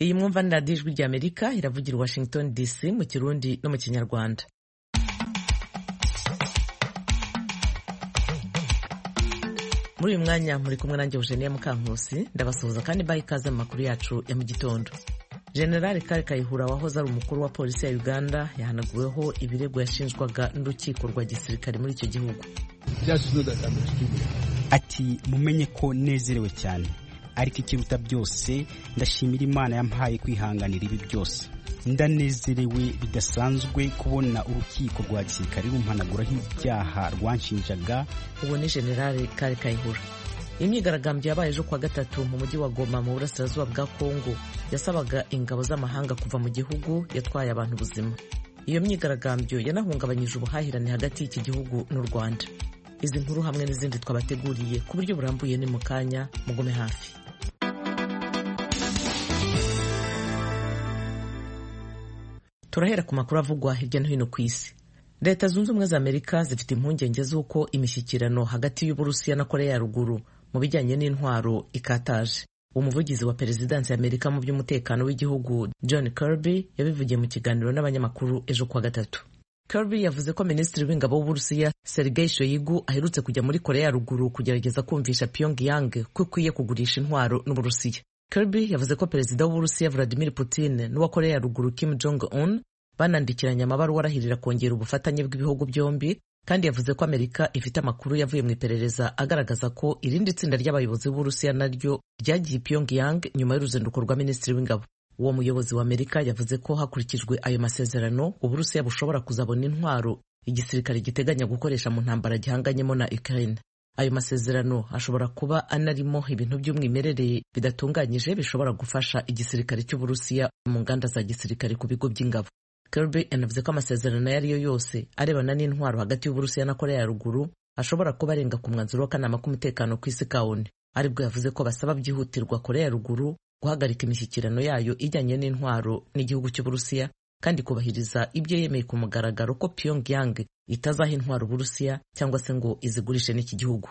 iyi mwumva ni radiyo ijwi ry'Amerika iravugira Washington DC mu Kirundi no mu Kinyarwanda. Muri uyu mwanya muri kumwe nanjye Eugenie Mukankusi, ndabasuhuza kandi baha ikaze mu makuru yacu ya mu gitondo. General Kale Kayihura wahoze ari umukuru wa polisi ya Uganda yahanaguweho ibirego yashinjwaga n'urukiko rwa gisirikare muri icyo gihugu. Ati mumenye ko nezerewe cyane, ariko ikiruta byose ndashimira Imana yampaye kwihanganira ibi byose. Ndanezerewe bidasanzwe kubona urukiko rwa gisirikare rumpanaguraho ibyaha rwanshinjaga. Ubu ni General Kale Kayihura. Imyigaragambyo yabaye ejo kuwa gatatu mu mujyi wa Goma mu burasirazuba bwa Kongo yasabaga ingabo z'amahanga kuva mu gihugu yatwaye abantu ubuzima. Iyo myigaragambyo yanahungabanyije ubuhahirane hagati y'iki gihugu n'u Rwanda. Izi nkuru hamwe n'izindi twabateguriye ku buryo burambuye ni mu kanya, mugume hafi. Turahera ku makuru avugwa hirya no hino ku isi. Leta Zunze Ubumwe za Amerika zifite impungenge z'uko imishyikirano hagati y'Uburusiya na Korea ya Ruguru mu bijyanye n'intwaro ikataje. Umuvugizi wa Perezidansi ya Amerika mu by'umutekano w'igihugu John Kirby yabivugiye mu kiganiro n'abanyamakuru ejo kuwa gatatu. Kirby yavuze ko Minisitiri w'Ingabo w'Uburusiya Sergei Shoigu aherutse kujya muri Korea ya Ruguru kugerageza kumvisha Pyongyang ko ikwiye kugurisha intwaro n'Uburusiya. Kirby yavuze ko Perezida w'Uburusiya Vladimir Putin n'uwa Korea ya Ruguru Kim Jong-un banandikiranye amabaruwa arahirira kongera ubufatanye bw'ibihugu byombi, kandi yavuze ko Amerika ifite amakuru yavuye mu iperereza agaragaza ko irindi tsinda ry'abayobozi b'Uburusiya naryo ryagiye Pyongyang nyuma y'uruzinduko rwa Minisitiri w'Ingabo. Uwo muyobozi wa Amerika yavuze ko hakurikijwe ayo masezerano Uburusiya bushobora kuzabona intwaro igisirikare giteganya gukoresha mu ntambara gihanganyemo na Ukraine. Ayo masezerano ashobora kuba anarimo ibintu by'umwimerere bidatunganyije bishobora gufasha igisirikare cy'Uburusiya mu nganda za gisirikare ku bigo by'ingabo. Kirby yanavuze ko amasezerano ayo ariyo yose arebana n'intwaro hagati y'Uburusiya na Korea ya Ruguru ashobora kuba arenga ku mwanzuro w'akanama k'umutekano ku isi ONU. Aribwo yavuze ko basaba byihutirwa Korea ya Ruguru guhagarika imishyikirano yayo ijyanye n'intwaro n'igihugu cy'Uburusiya kandi kubahiriza ibyo yemeye ku mugaragaro ko Pyongyang itazaha intwaro Uburusiya cyangwa se ngo izigurishe n'iki gihugu.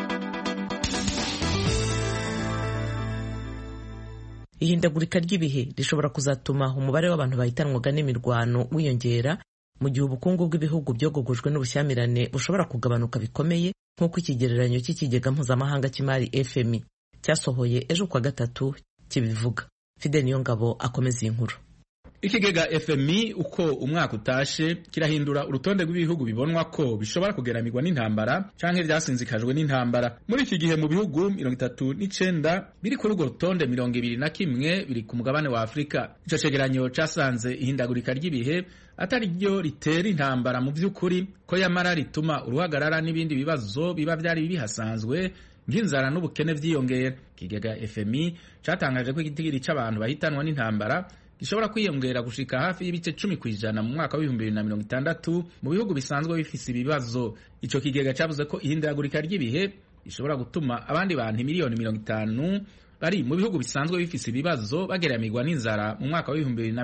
Ihindagurika ry'ibihe rishobora kuzatuma umubare w'abantu bahitanwaga n'imirwano wiyongera mu gihe ubukungu bw'ibihugu byogogojwe n'ubushyamirane bushobora kugabanuka bikomeye, nk'uko ikigereranyo cy'ikigega mpuzamahanga cy'imari FMI cyasohoye ejo kuwa gatatu kibivuga. Fidel Niyongabo akomeza iyi nkuru. Ikigega FMI uko umwaka utashe kirahindura urutonde rw'ibihugu bibonwa ko bishobora kugeramirwa n'intambara canke byasinzikajwe n'intambara. Muri iki gihe mu bihugu 39 biri kuri urwo rutonde 21 biri ku mugabane wa Afrika. Ico cegeranyo casanze ihindagurika ry'ibihe atari ryo ritera intambara mu by'ukuri, ko yamara rituma uruhagarara n'ibindi bibazo biba byari bihasanzwe nk'inzara n'ubukene vyiyongera. Ikigega FMI catangaje ko igitigiri c'abantu bahitanwa n'intambara gishobora kwiyongera gushika hafi y'ibice 10% mu mwaka wa 2060 mu bihugu bisanzwe bifise ibibazo. Ico kigega cavuze ko ihindagurika ry'ibihe ishobora gutuma abandi bantu miliyoni 50 bari mu bihugu bisanzwe bifise ibibazo bageramirwa n'inzara mu mwaka wa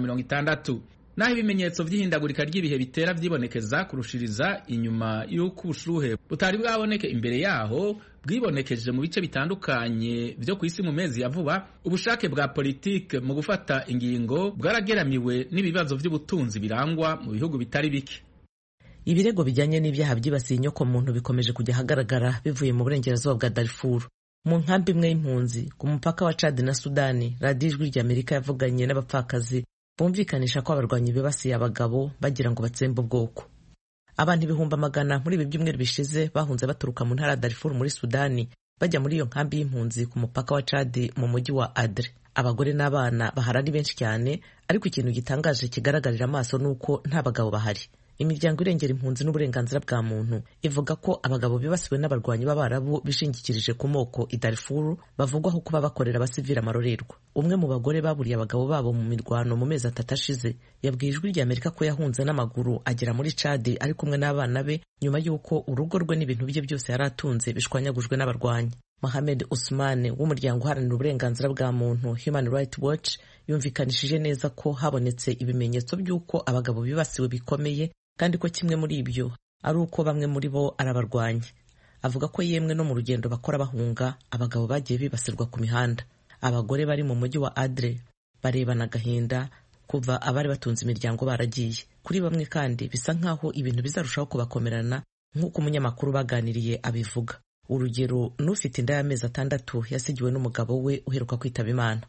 2060. Naho ibimenyetso vy'ihindagurika ry'ibihe bitera vyibonekeza kurushiriza inyuma y'uko ubushuhe butari bwaboneke imbere yaho bwibonekeje mu bice bitandukanye vyo kw'isi mu mezi ya vuba, ubushake bwa politike mu gufata ingingo bwarageramiwe n'ibibazo vy'ubutunzi birangwa mu bihugu bitari bike. Ibirego bijyanye n'ibyaha byibasiye inyoko muntu bikomeje kujya ahagaragara bivuye mu burengerazuba bwa Darfur. Mu nkambi imwe y'impunzi ku mupaka wa Chad na Sudani, radiyo ijwi ry'Amerika yavuganye n'abapfakazi bumvikanisha ko abarwanyi bibasiye abagabo bagira ngo batsembe ubwoko. Abantu ibihumbi magana muri ibi byumweru bishize bahunze baturuka mu ntara ya Darfur muri Sudani bajya muri iyo nkambi y'impunzi ku mupaka wa Chad mu mujyi wa Adre. Abagore n'abana bahari ari benshi cyane, ariko ikintu gitangaje kigaragarira amaso nuko nta bagabo bahari. Imiryango irengera impunzi n'uburenganzira bwa muntu ivuga ko abagabo bibasiwe n'abarwanyi b'Abarabu bishingikirije ku moko i Darfur bavugwaho kuba bakorera abasivili amarorerwa. Umwe mu bagore baburiye abagabo babo mu mirwano mu mezi 3 ashize yabwiye ijwi ry'Amerika ko yahunze n'amaguru agera muri Chad ari kumwe n'abana be nyuma y'uko urugo rwe n'ibintu bye byose yari atunze bishwanyagujwe n'abarwanyi. Mohamed Ousmane w'umuryango uharanira uburenganzira bwa muntu Human Rights Watch yumvikanishije neza ko habonetse ibimenyetso by'uko abagabo bibasiwe bikomeye, kandi ko kimwe muri ibyo ari uko bamwe muri bo arabarwanya. Avuga ko yemwe no mu rugendo bakora bahunga abagabo bagiye bibasirwa ku mihanda. Abagore bari mu mujyi wa Adre barebana agahinda kuva abari batunze imiryango baragiye. Kuri bamwe kandi bisa nk'aho ibintu bizarushaho kubakomerana nk'uko umunyamakuru baganiriye abivuga. Urugero, n'ufite inda y'amezi 6 yasigiwe n'umugabo we uheruka kwitaba Imana.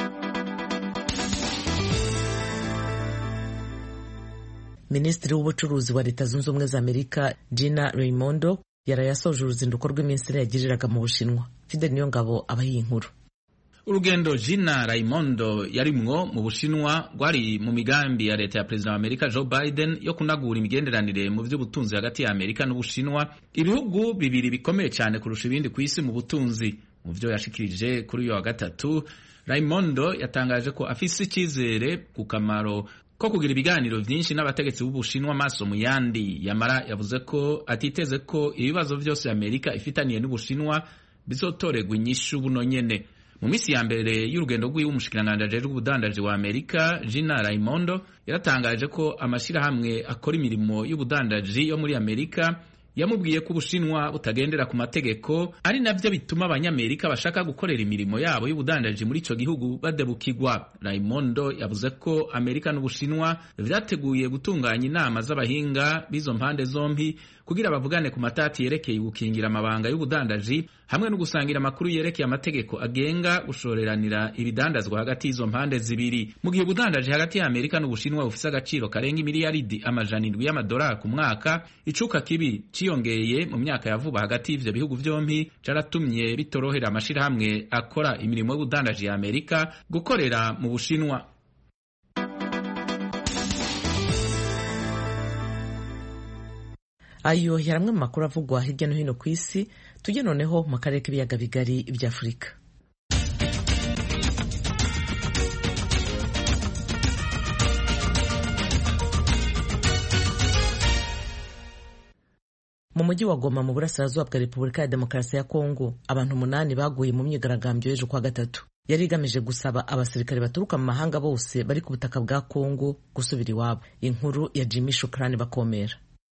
Minisitiri w'ubucuruzi wa Leta Zunze Ubumwe za Amerika Gina Raimondo yarayasoje uruzinduko rw'iminsi yagiriraga mu Bushinwa. Fidel Niyongabo abahiye inkuru. Urugendo Gina Raimondo yarimwo mu Bushinwa rwari mu migambi ya leta ya Perezida wa Amerika Joe Biden yo kunagura imigenderanire mu by'ubutunzi hagati ya Amerika n'Ubushinwa, ibihugu bibiri bikomeye cyane kurusha ibindi ku isi mu butunzi. Mu byo yashikirije kuri uyu wa gatatu, Raimondo yatangaje ko afise icyizere ku kamaro ko kugira ibiganiro byinshi n'abategetsi b'Ubushinwa maso mu yandi. Yamara yavuze ko atiteze ko ibibazo byose Amerika ifitaniye n'Ubushinwa bizotorerwa inyishu buno nyene. Mu minsi ya mbere y'urugendo rw'iwe, umushikiranganji ajejwe ubudandaji wa Amerika Gina Raimondo yaratangaje ko amashirahamwe akora imirimo y'ubudandaji yo muri Amerika yamubwiye ko Ubushinwa butagendera ku mategeko, ari navyo bituma abanyamerika bashaka gukorera imirimo yabo y'ubudandaji muri ico gihugu badebukirwa. Raimondo yavuze ko Amerika n'Ubushinwa vyateguye gutunganya inama z'abahinga b'izo mpande zombi kugira bavugane ku matati yerekeye gukingira amabanga y'ubudandaji hamwe no gusangira amakuru yerekeye amategeko agenga gushoreranira ibidandazwa hagati y'izo mpande zibiri. Mu gihe ubudandaji hagati ya Amerika n'Ubushinwa bufise agaciro karenga miliyaridi $700 y'amadolari ku mwaka, icuka kibi ciyongeye mu myaka ya vuba hagati y'ivyo bihugu vyombi caratumye bitorohera amashirahamwe akora imirimo y'ubudandaji ya Amerika gukorera mu Bushinwa. Ayo yaramwe mu makuru avugwa hirya no hino ku isi. Tujye noneho mu karere k'ibiyaga bigari bya Afurika. Mu mujyi wa Goma mu burasirazuba bwa Repubulika ya Demokarasi ya Kongo, abantu 8 baguye mu myigaragambyo y'ejo kwa gatatu. Yari igamije gusaba abasirikare baturuka mu mahanga bose bari ku butaka bwa Kongo gusubira iwabo. Inkuru ya Jimmy Shukrani Bakomera.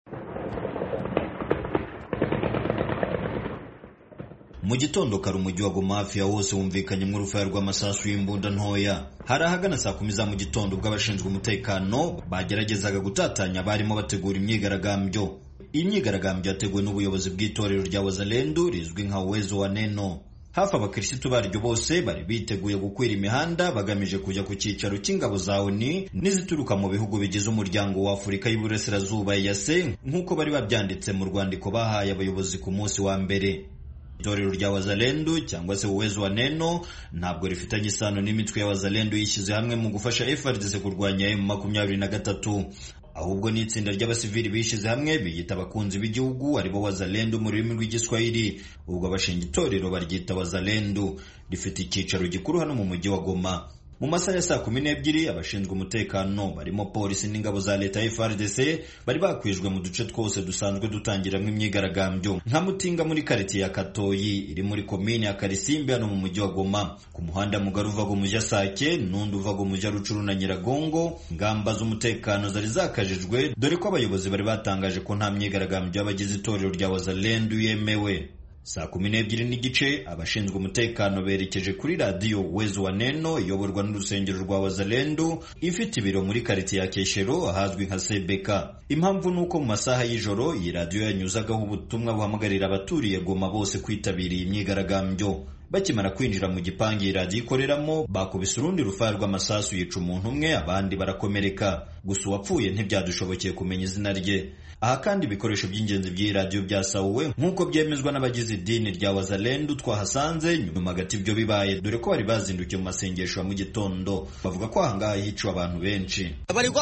Mu gitondo kare umujyi wa Goma hafi ya wose wumvikanye mu rufaya rw'amasasu y'imbunda ntoya. Hari ahagana saa 10 za mu gitondo bw'abashinzwe umutekano bageragezaga gutatanya barimo bategura imyigaragambyo. Iyi myigaragambyo yateguwe n'ubuyobozi bw'itorero rya Wazalendo rizwi nka Uwezo wa Neno. Hafi abakirisitu baryo bose bari biteguye gukwira imihanda bagamije kujya ku cyicaro cy'ingabo za ONU n'izituruka mu bihugu bigize umuryango wa Afurika y'Iburasirazuba EAC, nk'uko bari babyanditse mu rwandiko bahaye abayobozi ku munsi wa mbere. Itorero rya Wazalendo cyangwa se Uwezo wa Neno ntabwo rifitanye isano n'imitwe ya Wazalendo yishyize hamwe mu gufasha FARDC kurwanya M23, ahubwo ni itsinda ry'abasivili bishize hamwe biyita abakunzi b'igihugu aribo Wazalendo mu rurimi rw'igiswahili. Ubwo abashinga itorero baryita Wazalendo, rifite icyicaro gikuru hano mu mujyi wa Goma. Mu masaha ya saa 12 abashinzwe umutekano barimo polisi n'ingabo za leta ya FARDC bari bakwijwe mu duce twose dusanzwe dutangiramo imyigaragambyo, nka Mutinga muri quartier ya Katoyi iri muri komine ya Karisimbi hano mu mujyi wa Goma, ku muhanda mugari uva go mujya Sake n'undi uva go mujya Rucuru na Nyiragongo. Ngamba z'umutekano zari zakajijwe dore ko abayobozi bari batangaje ko nta myigaragambyo y'abagize itorero rya Wazalendo yemewe. Saa 12 n'igice abashinzwe umutekano berekeje kuri radio Uwezo wa Neno iyoborwa n'urusengero rwa Wazalendo ifite ibiro muri quartier ya Keshero ahazwi nka Sebeka. Impamvu nuko mu masaha y'ijoro iyi radio yanyuzagaho ubutumwa buhamagarira abaturiye Goma bose kwitabira imyigaragambyo. Bakimara kwinjira mu gipangi radio ikoreramo bakubise urundi rufaya rw'amasasu yica umuntu umwe, abandi barakomereka. Gusa uwapfuye ntibyadushobokeye kumenya izina rye. Aha kandi ibikoresho by'ingenzi by'iyi radio byasahuwe nk'uko byemezwa n'abagize idini rya Wazalendo twahasanze nyuma hagati ibyo bibaye, dore ko bari bazindukiye mu masengesho ya mu gitondo. Bavuga ko ahangaha hiciwe abantu benshi.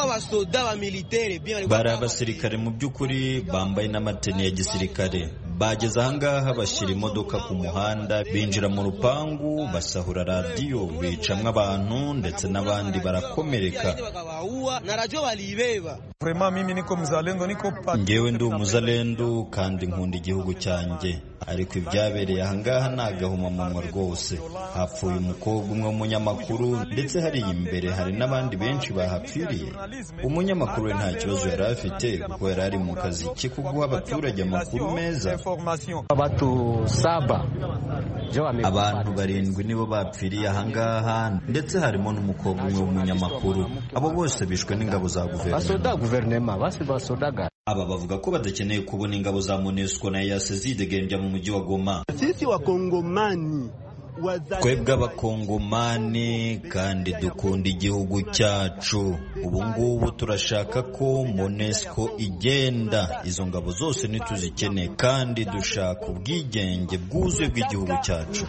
Bari abasirikare mu by'ukuri bambaye n'amateni ya gisirikare. Bageze ahangaha bashyira imodoka ku muhanda, binjira mu rupangu, basahura radio, bicamwe abantu ndetse n'abandi barakomereka. Ngewe ndi umuzalendo kandi nkunda igihugu cyanjye, ariko ibyabereye ahangaha ni agahomamunwa rwose. Hapfuye umukobwa umwe w'umunyamakuru, ndetse hariya imbere hari n'abandi benshi bahapfiriye. Umunyamakuru we nta kibazo yari afite kuko yari ari mu kazi ke ko guha abaturage amakuru meza. Abantu 7 nibo bapfiriye ahangaha, ndetse harimo n'umukobwa umwe w'umunyamakuru. Abo bose bishwe n'ingabo za guverinoma. Aba bavuga ko badakeneye kubona ingabo za MONUSCO na EAC zidegembya mu mujyi wa Goma. Twebwe abakongomani kandi dukunda igihugu cyacu. Ubu ngubu turashaka ko MONUSCO igenda. Izo ngabo zose ntituzikeneye, kandi dushaka ubwigenge bwuzuye bw'igihugu cyacu.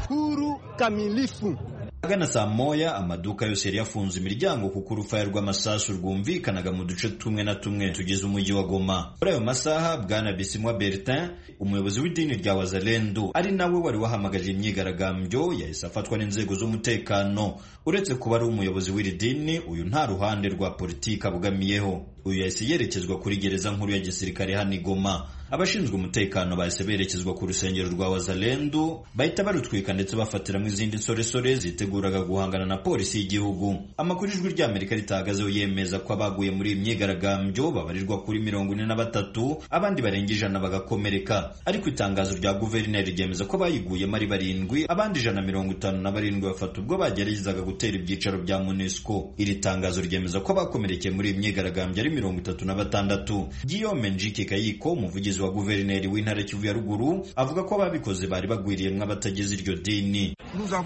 Agana saa moya amaduka yose yari yafunze imiryango kuko urufaya rw'amasasu rwumvikanaga mu duce tumwe na tumwe tugize umujyi wa Goma. Muri ayo masaha Bwana Bisimwa Bertin, umuyobozi w'idini rya Wazalendo, ari nawe wari wahamagaje imyigaragambyo, yahise afatwa n'inzego z'umutekano. Uretse kuba ari umuyobozi w'iri dini, uyu nta ruhande rwa politiki abugamiyeho. Uyu yahise yerekezwa kuri gereza nkuru ya gisirikare hano i Goma. Abashinzwe umutekano bahise berekezwa ku rusengero rwa Wazalendo, bahita barutwika ndetse bafatiramo izindi nsoresore ziteguraga guhangana na polisi y'igihugu. Amakuru ijwi ry'Amerika ritahagazeho yemeza ko abaguye muri iyi myigaragambyo babarirwa kuri 43, abandi barenga 100 bagakomereka. Ariko itangazo rya guverineri ryemeza ko bayiguyemo ari 7, abandi 157 bafata ubwo bageragezaga gutera ibyicaro bya MONUSCO. Iri tangazo ryemeza ko abakomerekeye muri iyi myigaragambyo ari 36. Guillaume Njike Kayiko, umuvugizi wa guverineri w'intara Kivu ya Ruguru, avuga ko ababikoze bari bagwiriyemwe abatageze iryo dini.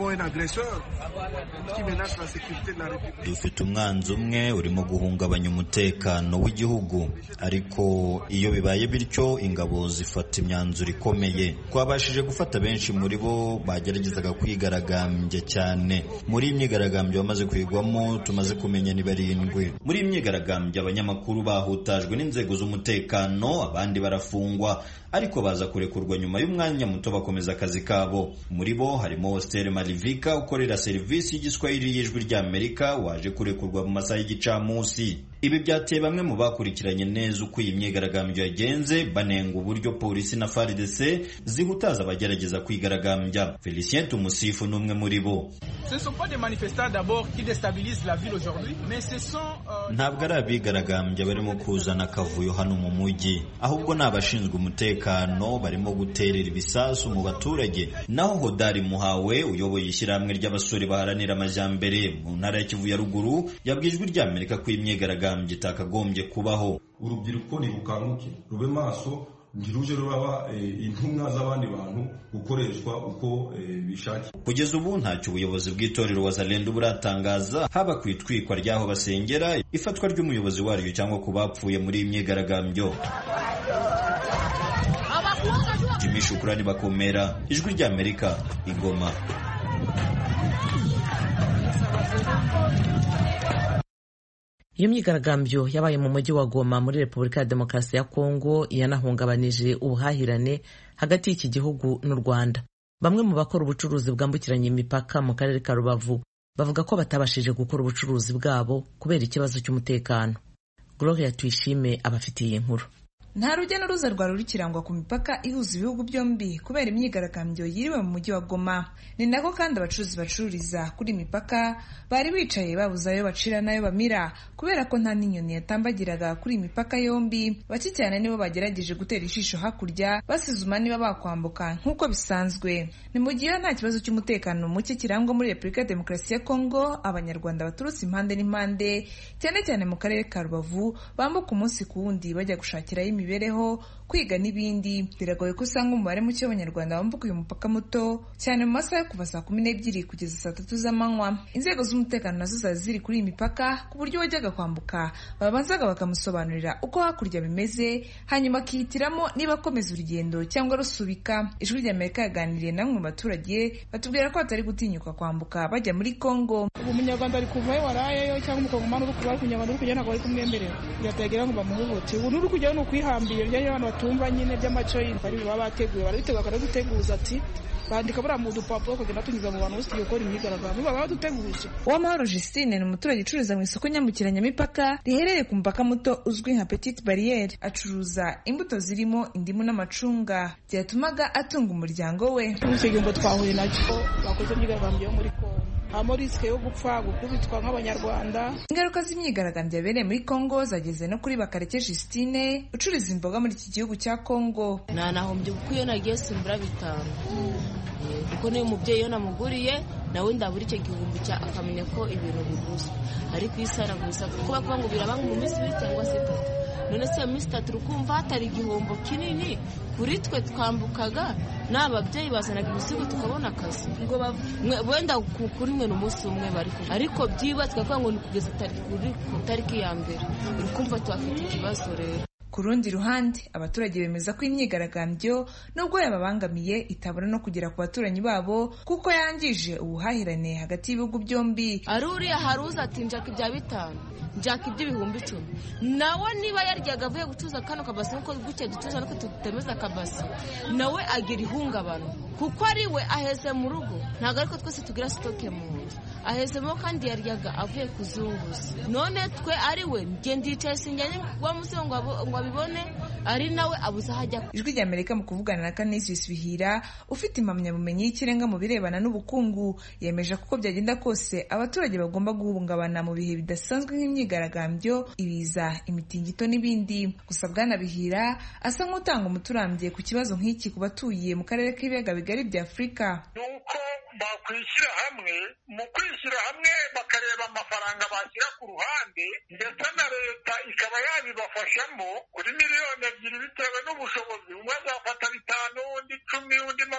Dufite umwanzi umwe urimo guhungabanya umutekano w'igihugu, ariko iyo bibaye bityo ingabo zifata imyanzuro ikomeye. Twabashije gufata benshi muri bo bageragezaga kwigaragambya cyane. Muri imyigaragambyo bamaze kwigwamo tumaze kumenya ni 7. Muri imyigaragambyo abanyamakuru bahutajwe n'inzego z'umutekano, abandi barafungwa, ariko baza kurekurwa nyuma y'umwanya muto bakomeza akazi kabo. Muri bo harimo Hostel Malivika ukorera serivisi y'igiswahili y'ijwi ry'Amerika, waje kurekurwa mu masaha y'igicamunsi. Ibi byateye bamwe mu bakurikiranye neza uko iyi myigaragambyo yagenze banenga uburyo polisi na FARDC zihutaza abagerageza kwigaragambya. Felicien Tumusifu n'umwe muri bo. Ntabwo ari abigaragambya barimo kuzana akavuyo hano mu mujyi, ahubwo ni abashinzwe umutekano barimo guterera ibisasu mu baturage. Naho Hodari Muhawe uyoboye ishyirahamwe ry'abasore baharanira amajyambere mu ntara ya Kivu ya Ruguru yabwiye ijwi ry'Amerika ko imyigaragambyo itakagombye kubaho. Urubyiruko nirukanguke, rube maso, ntiruje ruraba intumwa z'abandi bantu gukoreshwa uko bishaki. Kugeza ubu ntacyo ubuyobozi bw'itorero Wazalendo buratangaza, haba ku itwikwa ryaho basengera, ifatwa ry'umuyobozi waryo cyangwa ku bapfuye muri imyigaragambyo. Jimmy Shukrani Bakomera, ijwi ry'Amerika, i Goma. Iyo myigaragambyo yabaye mu mujyi wa Goma muri Repubulika ya Demokarasi ya Kongo yanahungabanije ubuhahirane hagati y'iki gihugu n'u Rwanda. Bamwe mu bakora ubucuruzi bwambukiranya imipaka mu karere ka Rubavu bavuga ko batabashije gukora ubucuruzi bwabo kubera ikibazo cy'umutekano. Gloria Tuyishime abafitiye inkuru. Nta rujya n'uruza rwa ruri kirangwa ku mipaka ihuza ibihugu byombi kubera imyigaragambyo yiriwe mu mujyi wa Goma. Ni nako kandi abacuruzi bacururiza kuri imipaka bari bicaye babuze ayo bacira n'ayo bamira kubera ko nta n'inyoni yatambagiraga kuri imipaka yombi. Bake cyane nibo bagerageje gutera ijisho hakurya basuzuma niba bakwambuka nk'uko bisanzwe. Ni mu gihe nta kibazo cy'umutekano muke kirangwa muri Repubulika ya Demokarasi ya Kongo, abanyarwanda baturutse impande n'impande cyane cyane mu karere ka Rubavu bambuka umunsi ku wundi bajya gushakirayo imibereho, kwiga n'ibindi. Biragoye ko usanga umubare muke w'abanyarwanda bambuka uyu mupaka muto cyane mu masaha yo kuva saa 12 kugeza saa 3 z'amanywa. Inzego z'umutekano nazo zari ziri kuri iyi mipaka ku buryo wajyaga kwambuka babanzaga bakamusobanurira uko hakurya bimeze, hanyuma akihitiramo niba akomeza urugendo cyangwa rusubika. Ijwi ry'Amerika yaganiriye namwe mu baturage batubwira ko batari gutinyuka kwambuka bajya muri Kongo. umunyarwanda ari kuvayo warayeyo cyangwa umukongomani uri kuva kunyarwanda uri kujya ntabwo bari kumwemerera byatagira ngo bamuhohote ubu n'uri kujyaho ni ukwihambira ibyo abantu batumva nyine by'amaco y'intwari baba bateguye barabiteguye bakanaduteguza ati bandika buriya mu dupapuro kugenda tunyuza mu bantu bose tugiye gukora imyigaragambyo baba baduteguje. Uwamahoro Justine ni umuturage ucururiza mu isoko nyambukiranyamipaka riherereye ku mupaka muto uzwi nka Petite Barriere. Acuruza imbuto zirimo indimu n'amacunga byatumaga atunga umuryango we. Icyo gihombo twahuye nacyo bakoze imyigaragambyo yo muri Kongo harimo risike yo gupfa gukubitwa nk'abanyarwanda. Ingaruka z'imyigaragambyo yabereye muri Kongo zageze no kuri Bakareke Justine ucuriza imboga muri iki gihugu cya Kongo. Nanahombye kuko iyo nagiye simbura 5 kuko niyo umubyeyi iyo namuguriye nawe ndabura icyo gihumbi akamenya ko ibintu biguze ariko isara gusa kuko bakuvuga ngo biraba mu minsi 2 cyangwa 3 none se minsi 3 rukumva hatari igihombo kinini kuri twe twambukaga n'ababyeyi bazanaga ibisigo tukabona akazi ngo wenda kuri mwe n'umunsi umwe bari ariko byibatswe kuvuga ngo ni kugeza tariki ya mbere urukumva tuhafite ikibazo rero. Ku rundi ruhande abaturage bemeza ko imyigaragambyo nubwo yababangamiye itabona no kugera ku baturanyi babo kuko yangije ubuhahirane hagati y'ibihugu byombi. Ari uriya haruza ati njaka ibya 5 njaka iby'ibihumbi 10 nawe niba yaryaga avuye gucuza kano kabasi nuko gucye ducuza nuko tutemeza kabasi nawe agira ihungabana kuko ari we aheze mu rugo ntago ariko twese tugira stoke mu nzu ahezemo kandi yaryaga avuye kuzunguza none twe ari we ngendicaye sinjyanye wa musongo ngo abibone ari nawe abuza hajya. Ijwi rya Amerika mu kuvugana na Canisius Bihira ufite impamyabumenyi y'ikirenga mu birebana n'ubukungu yemeje ko byagenda kose abaturage bagomba guhungabana mu bihe bidasanzwe nk'imyigaragambyo ibiza imitingito n'ibindi. Gusa Bwana Bihira asa nk'utanga umuturambye ku kibazo nk'iki ku batuye mu karere k'ibiyaga bigari bya Afurika. Nuko bakwishyira hamwe mu kwishyira hamwe bakareba amafaranga bashyira ku ruhande ndetse na leta ikaba yabibafashamo kuri miliyoni 2 bitewe n'ubushobozi umwe azafata 5 undi 10 undi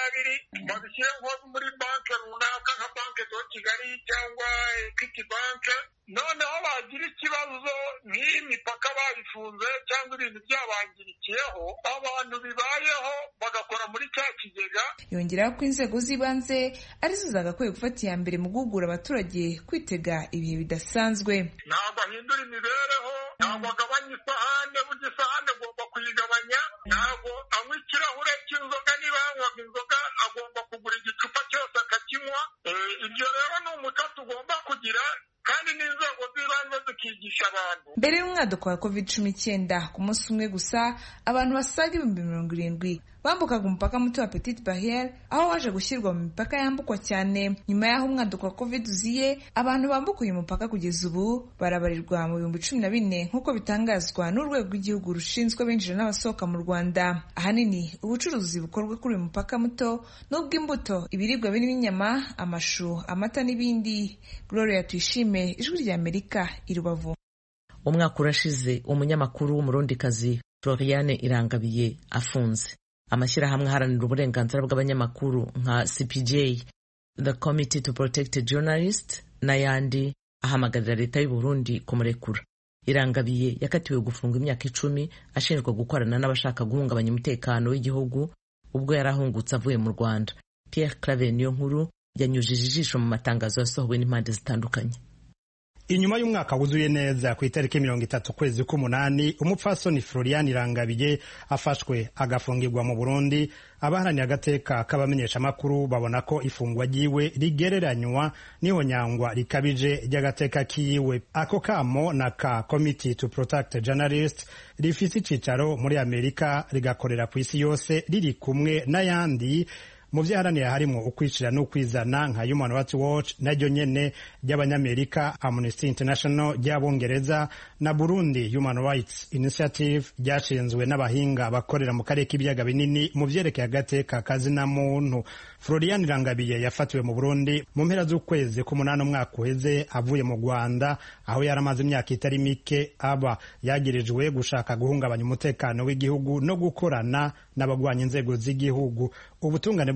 20 babishyire nko muri banki runaka nka banki zo Kigali cyangwa Equity Bank noneho bagira ikibazo nk'imipaka bayifunze cyangwa ibintu byabangirikiyeho abantu bibayeho bagakora muri cya kigega. Yongeraho ko inzego z'ibanze arizo zagakwiye gufata iya mbere mu guhugura abaturage kwitega ibihe bidasanzwe. Ntabwo ahindura imibereho ntabwo agabanya isahane burya isahane agomba kuyigabanya ntabwo anywa ikirahure cy'inzoga niba yanywaga inzoga agomba kugura igicupa cyose akakinywa. Ibyo rero ni umuco tugomba kugira kandi n'inzego z'ibanze zikigisha abantu. Mbere y'umwaduko wa COVID-19 ku munsi umwe gusa abantu basaga 70,000 bambukaga umupaka muto wa Petite Barriere aho waje gushyirwa mu mipaka yambukwa cyane. Nyuma y'aho umwaduko wa COVID uziye abantu bambukuye umupaka kugeza ubu barabarirwa mu 14,000 nk'uko bitangazwa n'urwego rw'igihugu rushinzwe abinjira n'abasohoka mu Rwanda. Ahanini ubucuruzi bukorwa kuri uyu mupaka muto n'ubw'imbuto ibiribwa birimo inyama amashu amata n'ibindi. Gloria Tuyishime Ijwi rya Amerika i Rubavu. Umwaka urashize umunyamakuru w'umurundikazi Floriane Irangabiye afunze. Amashyirahamwe aharanira uburenganzira bw'abanyamakuru nka CPJ, The Committee to Protect Journalists n'ayandi ahamagarira leta y'u Burundi kumurekura. Irangabiye yakatiwe gufunga imyaka 10 ashinjwa gukorana n'abashaka guhungabanya umutekano w'igihugu ubwo yarahungutse avuye mu Rwanda. Pierre Claver Niyonkuru yanyujije ijisho mu matangazo yasohowe n'impande zitandukanye. Inyuma y'umwaka wuzuye neza ku itariki 30 kwezi k'umunani umupfasoni Floriane Irangabiye afashwe agafungirwa mu Burundi. Abaharaniye agateka k'abamenyesha amakuru babona ko ifungwa ryiwe rigereranywa n'ihonyangwa rikabije ry'agateka kiwe. Ako kamo na ka Committee to Protect Journalists rifise icicaro muri Amerika rigakorera ku isi yose riri kumwe n'ayandi mu vyaharaniye harimo ukwishira no kwizana nka Human Rights Watch naryo nyene ry'abanyamerika, Amnesty International ry'abongereza na Burundi Human Rights Initiative ryashinzwe n'abahinga bakorera mu karere k'ibiyaga binini mu vyerekeye agateka kazina muntu. Floriane Irangabiye yafatiwe mu Burundi mu mpera z'ukwezi k'umunani umwaka uheze avuye mu Rwanda aho yaramaze imyaka itari mike aba yagirijwe gushaka guhungabanya umutekano w'igihugu no gukorana n'abagwanya inzego z'igihugu. Ubutungane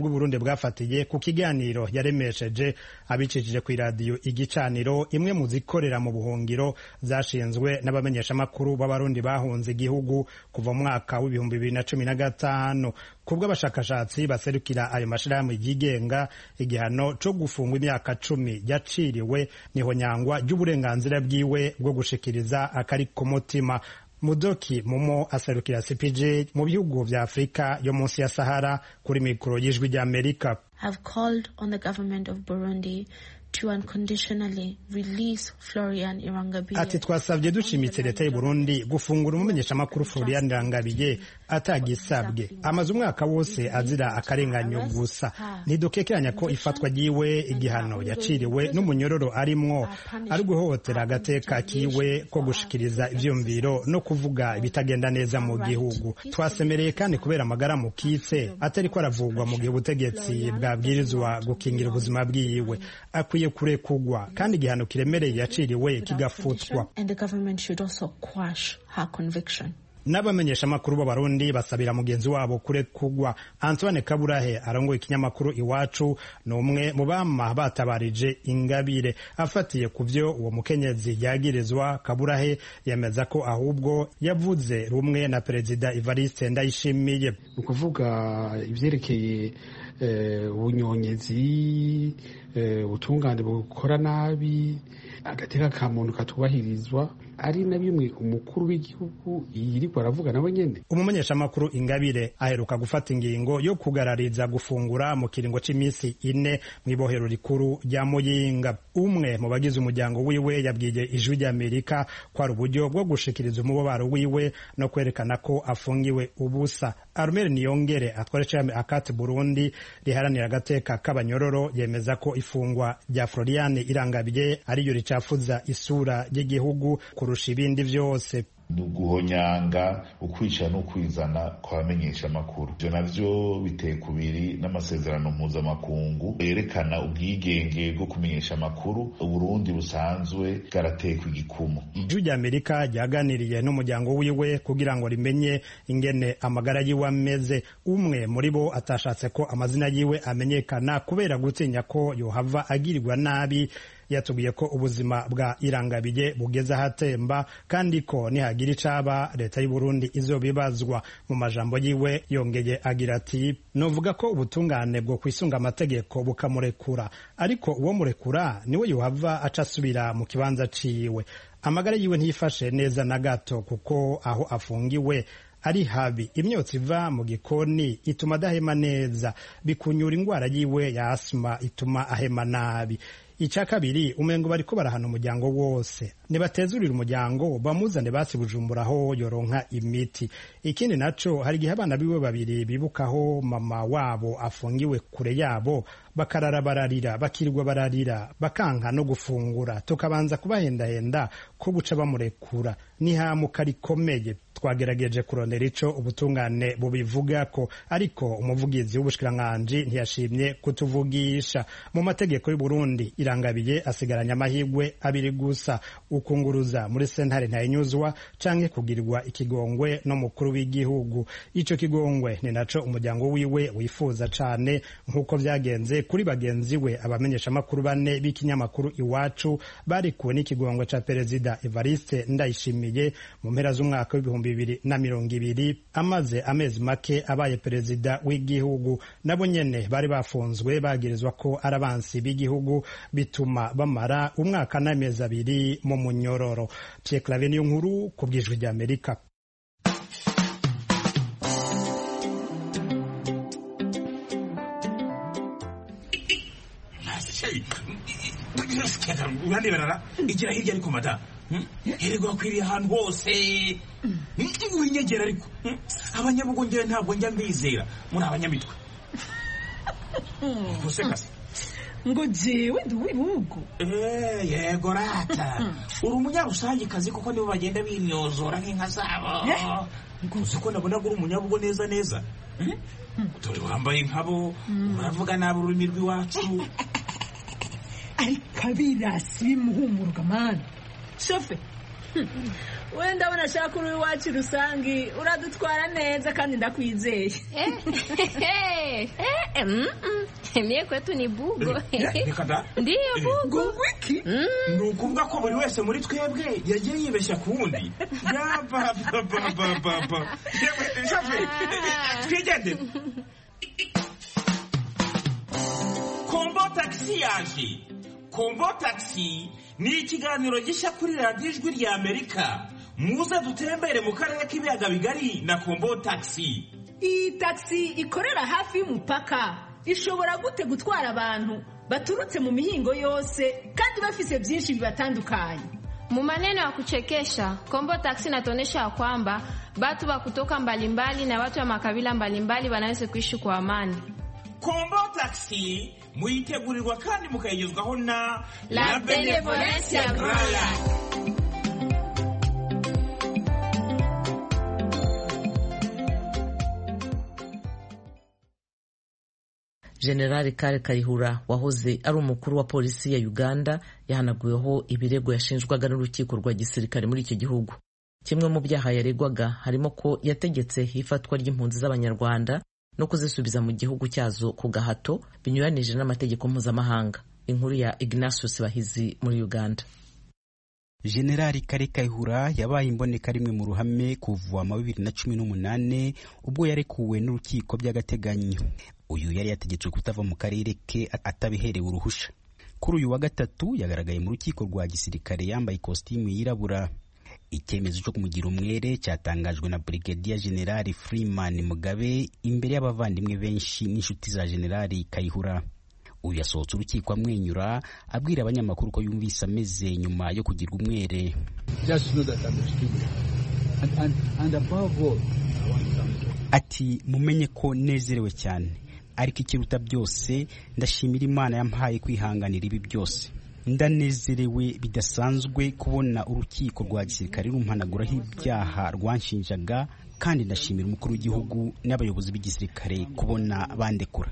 bw'u Burundi bwafatiye ku kiganiro yaremesheje abicishije ku iradiyo Igicaniro, imwe mu zikorera mu buhungiro zashinzwe n'abamenyeshamakuru b'abarundi bahunze igihugu kuva mu mwaka w'ibihumbi 2015. Kubwo abashakashatsi baserukira ayo mashirahamwe yigenga, igihano co gufungwa imyaka 10 yaciriwe niho nyangwa ry'uburenganzira bwiwe bwo gushikiriza akari ku mutima. Mudoki Mumo aserukira CPJ mu bihugu vya Afrika yo munsi ya Sahara kuri mikoro y'Ijwi ry'Amerika. Have called on the government of Burundi to unconditionally release Florian Irangabiye. Ati twasabye dushimitse leta y'u Burundi gufungura umumenyeshamakuru Florian Irangabiye atagisabwe. Amaze umwaka wose azira akarenganyo gusa. Ntidukekeranya ko ifatwa ryiwe igihano yaciriwe n'umunyororo arimwo ari guhohotera agateka kiwe ko gushikiriza ivyumviro no kuvuga ibitagenda neza mu gihugu. Twasemereye kandi kubera amagara mu kitse atari ko aravugwa mu gihe ubutegetsi bwabwirizwa gukingira ubuzima bwiwe. Akwiye kurekugwa kandi igihano kiremereye yaciriwe kigafutwa. N'abamenyeshamakuru b'abarundi basabira mugenzi wabo kurekugwa. Antoine Kaburahe arongoye ikinyamakuru Iwacu n'umwe mu bama batabarije Ingabire. Afatiye kuvyo uwo mukenyezi yagirizwa, Kaburahe yemeza ko ahubwo yavuze rumwe na Perezida Evariste Ndayishimiye. Ukuvuga ivyerekeye ubunyonyezi, ubutungane bukora nabi, agateka ka muntu katubahirizwa, ari na bimwe umukuru w'igihugu yiriko aravuga nawe nyene. Umumenyeshamakuru Ingabire aheruka gufata ingingo yo kugarariza gufungura mu kiringo c'imisi 4 mw'ibohero rikuru rya Muyinga. Umwe mu bagize umuryango wiwe yabwiye Ijwi ry'Amerika ko ari uburyo bwo gushikiriza umubabaro wiwe no kwerekana ko afungiwe ubusa. Armel Niyongere atwara cyane Akate Burundi riharanira agateka k'abanyororo yemeza ko ifungwa rya Florian Irangabiye ariyo ricafuza isura y'igihugu kurusha ibindi vyose. Guhonyanga ukwica no kwizana kwamenyesha makuru byo navyo biteye kubiri n'amasezerano mpuzamakungu yerekana ubwigenge bwo kumenyesha makuru Burundi busanzwe garatekwa igikumu. Ijwi ry'Amerika ryaganiriye n'umuryango wiwe kugira ngo rimenye ingene amagara yiwe ameze. Umwe muri bo atashatse ko amazina yiwe amenyekana kubera gutinya ko yohava agirirwa nabi. Yatubwiye ko ubuzima bwa Irangabiye bugeze ahatemba kandi ko nihagira icaba leta y'u Burundi izobibazwa. Mu majambo yiwe yongeye agira ati novuga ko ubutungane bwo kwisunga amategeko bukamurekura, ariko uwo murekura niwe yohava acasubira mu kibanza ciwe. Amagara yiwe ntiyifashe neza na gato kuko aho afungiwe ari habi. Imyotsi iva mu gikoni ituma adahema neza, bikunyura ingwara yiwe ya asma ituma ahema nabi. Ica kabiri umengo bariko barahana umuryango wose, nibatezurira umuryango bamuzane basi Bujumbura aho yoronka imiti. Ikindi naco hari gihe abana biwe babiri bibukaho mama wabo afungiwe kure yabo, bakarara bararira, bakirwa bararira, bakanka no gufungura, tukabanza kubahendahenda ko guca bamurekura. Nihamuka rikomeye. Twagerageje kurondera ico ubutungane bubivugako, ariko umuvugizi w'ubushikiranganji ntiyashimye kutuvugisha. Mu mategeko y'u Burundi Irangabiye asigaranya amahigwe abiri gusa: ukunguruza muri sentare ntayinyuzwa canke kugirirwa ikigongwe no mukuru w'igihugu. Ico kigongwe ni naco umuryango wiwe wifuza cane, nkuko vyagenze kuri bagenzi we abamenyesha makuru 4 b'ikinyamakuru Iwacu barikuwe n'ikigongwe ca Perezida Evariste Ndayishimiye mu mpera z'umwaka w'2020 amaze amezi make abaye perezida w'igihugu. Nabo nyene bari bafunzwe bagirizwa ko arabansi b'igihugu, bituma bamara umwaka n'amezi 2 mu munyororo. Pierre Claver niyo nkuru ku bw'Ijwi ry'Amerika. Urandeberara igira hirya ariko mada herego akwiriye ahantu hose winyegera ariko abanyabugongera ntabwo njya mbizera muri abanyamitwe gusekase ngo jewe ndi wibugo yego rata uri umunyarusangi kazi kuko nibo bagenda binyozora nk'inka zabo uzi ko nabona ko uri umunyabugo neza neza dore wambaye nkabo uravuga nabi ururimi rw'iwacu ariko abirasi bimuhumuruka mani shofe wenda ndabona ashaka uri iwacu rusangi uradutwara neza kandi ndakwizeye. Mie kwetu ni bugo. Ndiyo bugo. Wiki? Ni ukuvuga ko buri wese muri twebwe yagiye yibeshya ku wundi. Ya baba. Shafe, twigende. Kombo taxi yaje. Kombo taxi ni ikiganiro gishya kuri radiyo ijwi rya Amerika. Muze dutembere mu karere k'ibiyaga bigari na Kombo taxi. Iyi taxi ikorera hafi y'umupaka. Ishobora gute gutwara abantu baturutse mu mihingo yose kandi bafise byinshi bibatandukanye. Mu maneno ya kuchekesha, Kombo taxi inatuonyesha kwamba watu wa kutoka mbalimbali na watu wa makabila mbalimbali wanaweza kuishi kwa amani. Kombo taxi muitegurirwa kandi mukayigezwaho na La Benevolencia Royal. General Kale Kayihura wahoze ari umukuru wa polisi ya Uganda yahanaguweho ibirego yashinjwaga n'urukiko rwa gisirikare muri icyo gihugu. Kimwe mu byaha yaregwaga harimo ko yategetse ifatwa ry'impunzi z'abanyarwanda no kuzisubiza mu gihugu cyazo ku gahato binyuranije n'amategeko mpuzamahanga. Inkuru ya Ignatius Bahizi muri Uganda. General Kale Kayihura yabaye imboneka rimwe mu ruhame kuva mu 2018 ubwo yarekuwe n'urukiko by'agateganyo. Uyu yari yategetswe kutava mu karere ke atabiherewe uruhusha. Kuri uyu wa gatatu yagaragaye mu rukiko rwa gisirikare yambaye ikositimu yirabura. Icyemezo cyo kumugira umwere cyatangajwe na Brigadier General Freeman Mugabe imbere y'abavandimwe benshi n'inshuti za General Kayihura. Uyu yasohotse urukiko amwenyura abwira abanyamakuru ko yumvise ameze nyuma yo kugirwa umwere. Ati mumenye ko nezerewe cyane, ariko ikiruta byose ndashimira Imana yampaye kwihanganira ibi byose. Ndanezerewe bidasanzwe kubona urukiko rwa gisirikare rumpanaguraho ibyaha rwanshinjaga, kandi ndashimira umukuru w'igihugu n'abayobozi b'igisirikare kubona bandekura.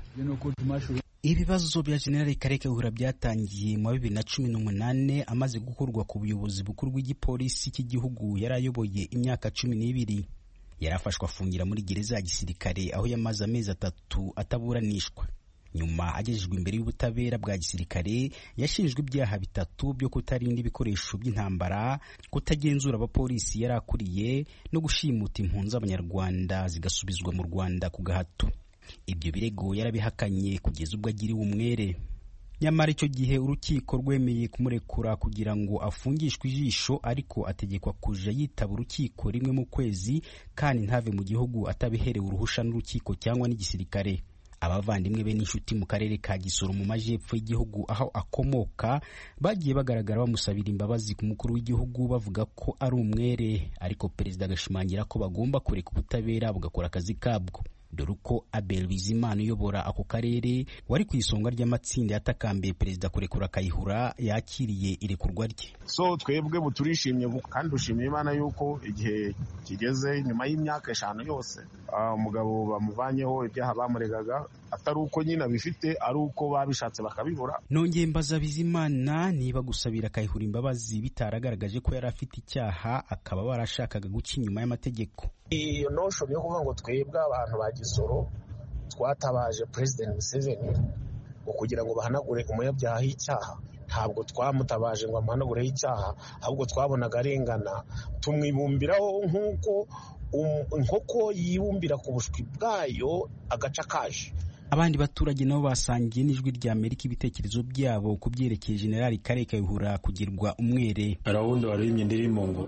Ibibazo bya General Kale Kayihura byatangiye mu 2018 amaze gukorwa ku buyobozi bukuru bw'igipolisi cy'igihugu yarayoboye imyaka 12. Yarafashwa afungira muri gereza ya gisirikare aho yamaze amezi 3 ataburanishwa. Nyuma agejejwe imbere y'ubutabera bwa gisirikare yashinjwe ibyaha 3 byo kutarinda ibikoresho by'intambara, kutagenzura abapolisi yarakuriye no gushimuta impunzi z'abanyarwanda zigasubizwa mu Rwanda ku gahato. Ibyo birego yarabihakanye kugeza ubwo agiriwe umwere. Nyamara icyo gihe urukiko rwemeye kumurekura kugira ngo afungishwe ijisho, ariko ategekwa kuja yitaba urukiko rimwe mu kwezi kandi ntave mu gihugu atabiherewe uruhusha n'urukiko cyangwa n'igisirikare. Abavandimwe be n'inshuti mu karere ka Gisoro mu majepfo y'igihugu aho akomoka bagiye bagaragara bamusabira imbabazi ku mukuru w'igihugu bavuga ko ari umwere, ariko perezida agashimangira ko bagomba kureka ubutabera bugakora akazi kabwo. Dore uko Abel Bizimana uyobora ako karere wari ku isonga ry'amatsinda yatakambiye perezida kurekura Kayihura yakiriye irekurwa rye. So twebwe buturishimye kandi dushimiye Imana yuko igihe kigeze nyuma y'imyaka 5 yose umugabo bamuvanyeho ibyaha bamuregaga, atari uko nyina bifite ari uko babishatse bakabibura. Nongeye mbaza Bizimana niba gusabira Kayihura imbabazi bitaragaragaje ko yari afite icyaha akaba barashakaga guca inyuma y'amategeko. Iyo notion yo kuvuga ngo twebwe abantu ba Gisoro twatabaje President Museveni kugira ngo bahanagure umunyabyaha y'icyaha, ntabwo twamutabaje ngo amuhanagureho icyaha, ahubwo twabonaga arengana tumwibumbiraho nk'uko inkoko yibumbira ku bushwi bwayo agaca kaje. Abandi baturage nabo basangiye n'ijwi rya Amerika ibitekerezo byabo ku byerekeye General Kale Kayihura kugirwa umwere. Arawundi waririmye indirimbo ngo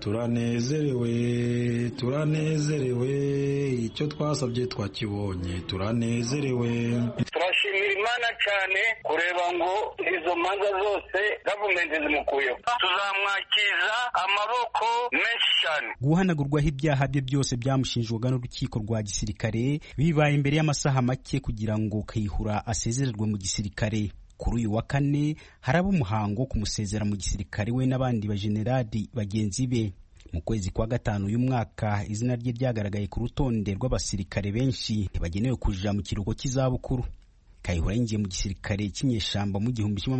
turanezerewe icyo twasabye twakibonye, turanezerewe. Turashimira Imana cyane kureba ngo izo manza zose gavumenti zimukuyeho, tuzamwakiza amaboko menshi cyane. Guhanagurwaho ibyaha bye byose byamushinjwaga n'urukiko rwa gisirikare bibaye imbere y'amasaha make kugira ngo Kayihura asezererwe mu gisirikare. Kuri uyu wa kane haraba umuhango wo kumusezera mu gisirikare we n'abandi bajenerali bagenzi be. Mu kwezi kwa gatanu uyu mwaka izina rye ryagaragaye ku rutonde rw'abasirikare benshi bagenewe kuja mu kiruhuko cy'izabukuru. Kayihura yinjiye mu gisirikare cy'inyeshamba mu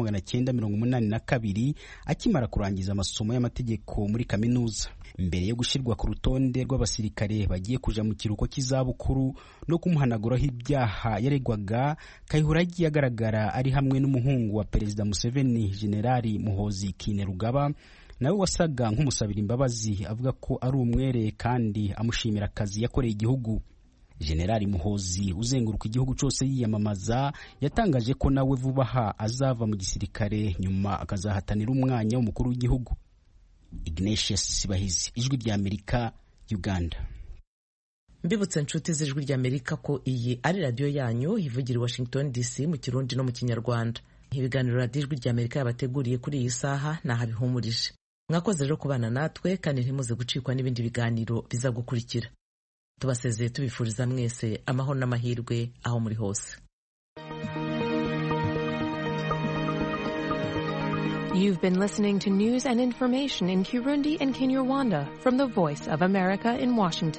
1982 akimara kurangiza amasomo y'amategeko muri kaminuza. Mbere yo gushyirwa ku rutonde rw'abasirikare bagiye kuja mu kiruhuko cy'izabukuru no kumuhanaguraho ibyaha yaregwaga, Kayihura yagiye agaragara ari hamwe n'umuhungu wa Perezida Museveni, Generali Muhoozi Kainerugaba, nawe wasaga nk'umusabira imbabazi avuga ko ari umwere kandi amushimira akazi yakoreye igihugu. Generali Muhoozi uzenguruka igihugu cyose yiyamamaza yatangaje ko nawe vuba aha azava mu gisirikare nyuma akazahatanira umwanya w'umukuru w'igihugu. Ignatius Sibahizi, Ijwi ry'Amerika, Uganda. Mbibutse inshuti z'Ijwi ry'Amerika ko iyi ari radio yanyu ivugira i Washington DC mu Kirundi no mu Kinyarwanda. Ibiganiro radio Ijwi ry'Amerika yabateguriye kuri iyi saha naha bihumurije. Mwakoze rero kubana natwe kandi ntimuze gucikwa n'ibindi biganiro biza gukurikira. Tubasezeye tubifuriza mwese amahoro n'amahirwe aho muri hose. You've been listening to news and information in Kirundi and Kinyarwanda from the Voice of America in Washington.